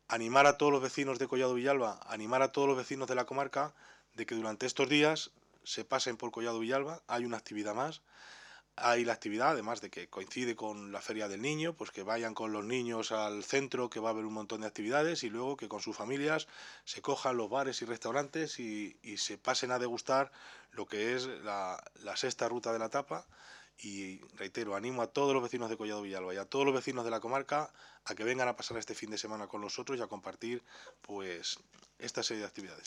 animar a todos los vecinos de Collado Villalba, animar a todos los vecinos de la comarca de que durante estos días se pasen por Collado Villalba, hay una actividad más. Hay la actividad, además de que coincide con la Feria del Niño, pues que vayan con los niños al centro, que va a haber un montón de actividades, y luego que con sus familias se cojan los bares y restaurantes y se pasen a degustar lo que es la sexta ruta de la tapa. Y reitero, animo a todos los vecinos de Collado Villalba y a todos los vecinos de la comarca a que vengan a pasar este fin de semana con nosotros y a compartir pues esta serie de actividades.